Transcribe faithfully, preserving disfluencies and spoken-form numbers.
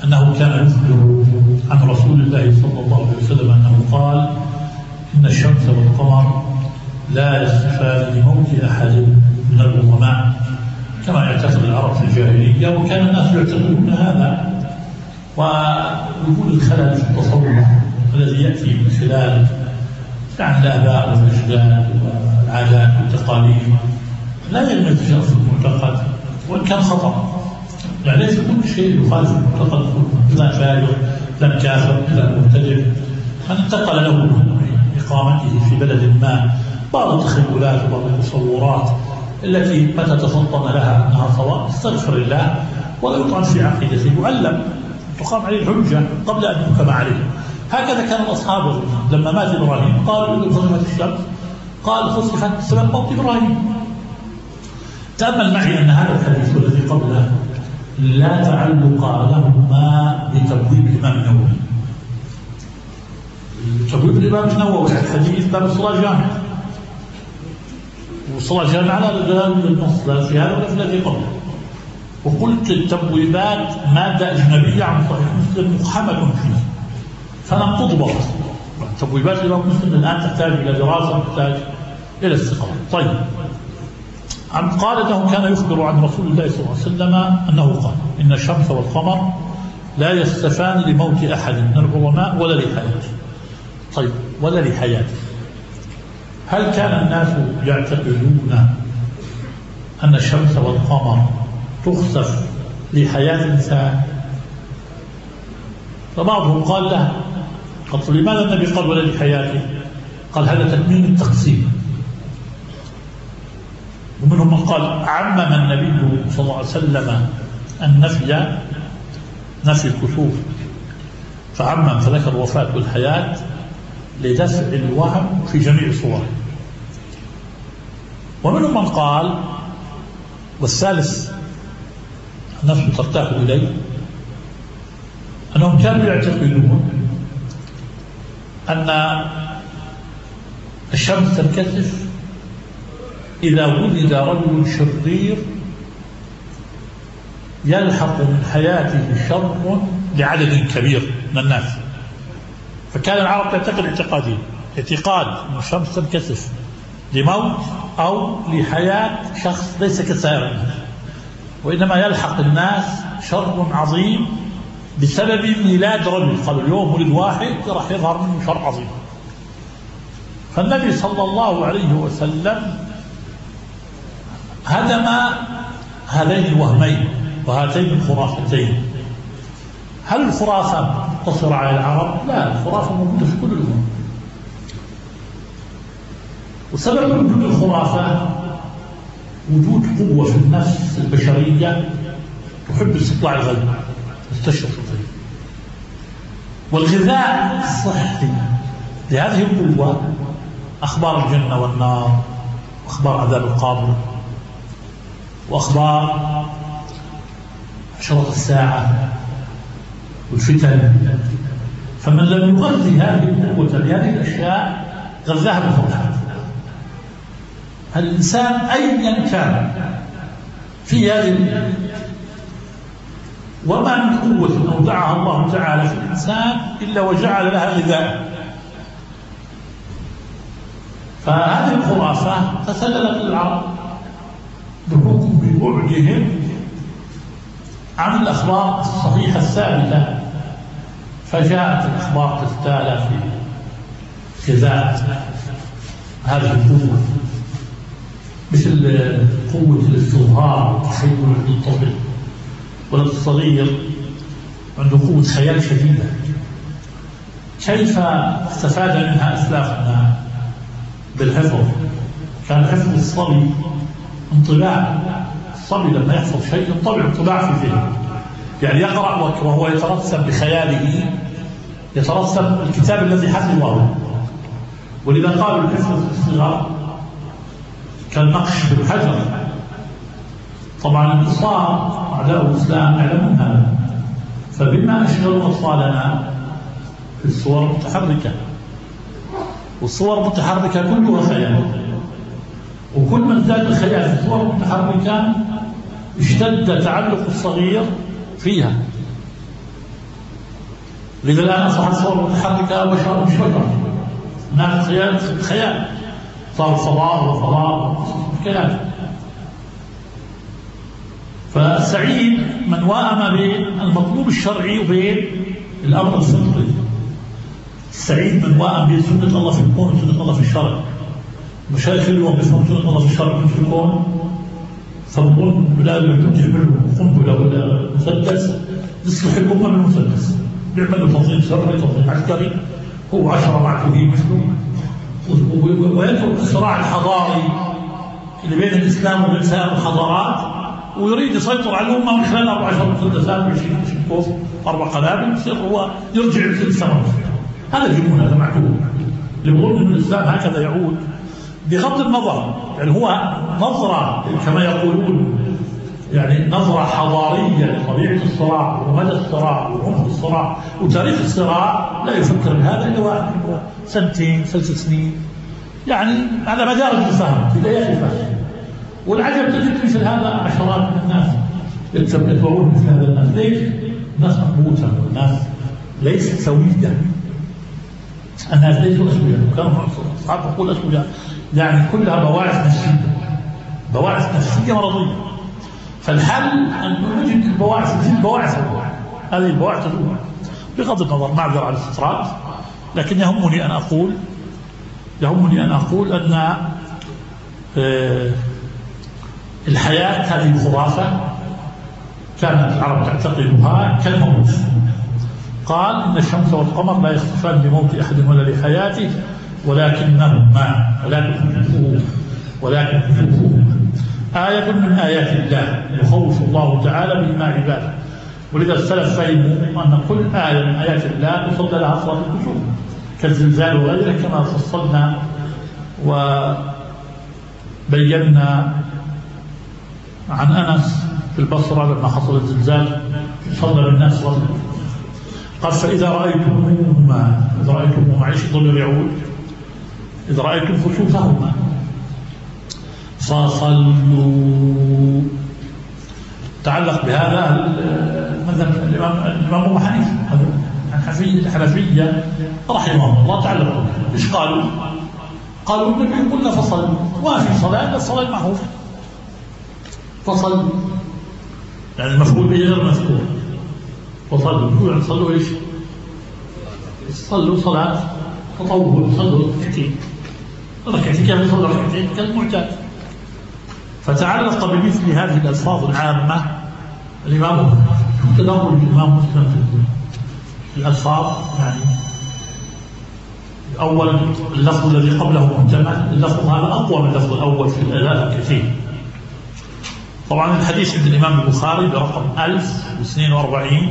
أنه كان يخبر عن رسول الله صلى الله عليه وسلم أنه قال: إن الشمس والقمر لا يصفان لموت أحد من العظماء، كما يعتقد العرب في الجاهلية، وكان الناس يعتقدون هذا. ووجود الخلل في التصور الذي يأتي من خلال يعني الآباء والأجداد والعادات والتقاليد لا يلمس في المعتقد، وإن كان خطأ. يعني ليس كل شيء يخالف المعتقد إذا فارغ لم كافر إذا مبتدع. من انتقل له إقامته في بلد ما بعض التخيلات وبعض التصورات التي متى تفطن لها أنها صواب استغفر الله ولا يطعن في عقيدته، يعلم تقام عليه الحجة قبل أن يحكم عليه. هكذا كان الأصحاب لما مات إبراهيم قالوا خسفت الشمس، قال خسفت بسبب موت إبراهيم. تأمل معي أن هذا الحديث الذي قبله لا تعلق لهما بتبويب الإمام النووي. تبويب الإمام النووي الحديث باب الصلاة جامع، والصلاة جامعة لا دلالة للنص لا في هذا ولا في الذي قبله. وقلت التبويبات مادة أجنبية عن صحيح مسلم محمد فيه، فلم تضبط. تبويبات الإمام مسلم الآن تحتاج إلى دراسة، تحتاج إلى استقرار. طيب، عن قال أنه كان يخبر عن رسول الله صلى الله عليه وسلم أنه قال: إن الشمس والقمر لا يستفان لموت أحد من العظماء ولا لحياته. طيب، ولا لحياته، هل كان الناس يعتقدون أن الشمس والقمر تخسف لحياة الإنسان؟ فبعضهم قال لا. قلت لماذا النبي قال ولا لحياته؟ قال هذا تكميم التقسيم. ومنهم من قال عمم النبي صلى الله عليه وسلم النفي نفي الكسوف، فعمم فذكر الوفاة والحياة لدفع الوهم في جميع صوره. ومنهم من قال، والثالث النفس ترتاح إليه، أنهم كانوا يعتقدون أن الشمس تنكسف إذا ولد رجل شرير يلحق من حياته شر لعدد كبير من الناس. فكان العرب تعتقد اعتقادين: اعتقاد أن الشمس تنكسف لموت أو لحياة شخص ليس كسائر الناس، وإنما يلحق الناس شر عظيم بسبب ميلاد رجل. قالوا اليوم ولد واحد راح يظهر منه شر عظيم. فالنبي صلى الله عليه وسلم هدم هذين الوهمين وهاتين الخرافتين. هل الخرافة مقتصرة على العرب؟ لا، الخرافة موجودة في كل الأمم. وسبب وجود الخرافة وجود قوة في النفس البشرية تحب استطلاع الغيب، تستشرف الغيب. والغذاء الصحي لهذه القوة أخبار الجنة والنار، وأخبار عذاب القبر، وأخبار أشراط الساعة والفتن. فمن لم يغذي هذه القوة بهذه الأشياء غذاها بالخرافات. الإنسان أيا كان في هذه، وما من قوة أودعها الله تعالى في الإنسان إلا وجعل لها غذاء. فهذه الخرافة تسللت للعرب بحكم ببعدهم عن الأخبار الصحيحة الثابتة، فجاءت الأخبار تستالى في غذاء هذه القوة، مثل قوة الاستظهار والتخيل عند الطفل. ولد الصغير عنده قوة خيال شديدة. كيف استفاد منها أسلافنا؟ بالحفظ. كان حفظ الصبي انطباع. الصبي لما يحفظ شيء ينطبع انطباع في ذهنه، يعني يقرأ وهو يترسم بخياله، يترسم الكتاب الذي حفظه. ولذا قالوا الحفظ في الصغر كالنقش بالحجر. طبعا النصارى أعداء الإسلام يعلمون هذا، فبما أشغلوا أطفالنا في الصور المتحركة، والصور المتحركة كلها خيال، وكل ما ازداد الخيال في الصور المتحركة اشتد تعلق الصغير فيها. لذا الآن أصبحت صور متحركة بشر مش بشر، هناك خيال خيال، صار فضاء وفضاء كلام. فالسعيد من وائم بين المطلوب الشرعي وبين الأمر الفطري. السعيد من وائم بين سنة الله في الكون وسنة الله في الشرع. مشايخ اليوم بيفهموا سنة الله في الشرع في الكون، فبقول لا تعملوا قنبلة ولا مسدس يصلح الأمة بالمسدس، بيعملوا تنظيم سري تنظيم عسكري، هو عشرة معتوهين مثله، ويترك الصراع الحضاري اللي بين الإسلام وبين سائر الحضارات، ويريد يسيطر على الأمة من خلال أربع عشر مسدسات وعشرين كوف أربع قنابل، يصير هو يرجع للإسلام. هذا جنون، هذا معتوه. اللي بيقول إن الإسلام هكذا يعود بغض النظر، يعني هو نظرة كما يقولون، يعني نظرة حضارية لطبيعة الصراع ومدى الصراع وعمق الصراع وتاريخ الصراع. لا يفكر بهذا إلا واحد سنتين ثلاث سنين، يعني على مدار الفهم في بدايات الفهم. والعجب تجد مثل هذا عشرات من الناس يتبعون مثل هذا الناس. ليش؟ الناس مضبوطة، والناس ليست سوية، الناس ليسوا أسوياء، وكانوا أصحاب يقول أسوياء، يعني كلها بواعث نفسية، بواعث نفسية مرضية. فالحل أن نجد البواعث، نجد بواعث هذه البواعث الأولى، بغض النظر معذر على الاستطراد. لكن يهمني أن أقول يهمني أن أقول أن آه الحياة هذه خرافة كانت العرب تعتقدها كالموت. قال إن الشمس والقمر لا يخسفان لموت أحد ولا لحياته ولكنهما ولكن ولكن آية من آيات الله يخوف الله تعالى بما عباده. ولذا السلف فهموا أن كل آية من آيات الله يصد لها صلاة الكسوف كالزلزال وغيره، كما فصلنا وبينا عن أنس في البصرة لما حصل الزلزال صلى بالناس صلاة الكسوف. قال فإذا رأيتموهما إذا رأيتموهما عيش الضمير يعود إذا رأيتم خسوفهما فصلوا. تعلق بهذا مذهب الإمام أبو حنيفة الحنفية رحمه الله تعلق. إيش قالوا؟ قالوا النبي قلنا فصلوا، وفي صلاة الصلاة معه فصلوا، يعني المفعول به غير مذكور. فصلوا يعني صلوا إيش؟ صلوا صلاة تطوع، صلوا ركعتين ركعتين كانوا يصلوا ركعتين كالمعتاد. فتعلق بمثل هذه الألفاظ العامة الإمام تدرج الإمام مسلم في الألفاظ، يعني أول اللفظ الذي قبله محتمل، اللفظ هذا أقوى من اللفظ الأول في الآلاف كثير. طبعا الحديث عند الإمام البخاري برقم ألف واثنين وأربعين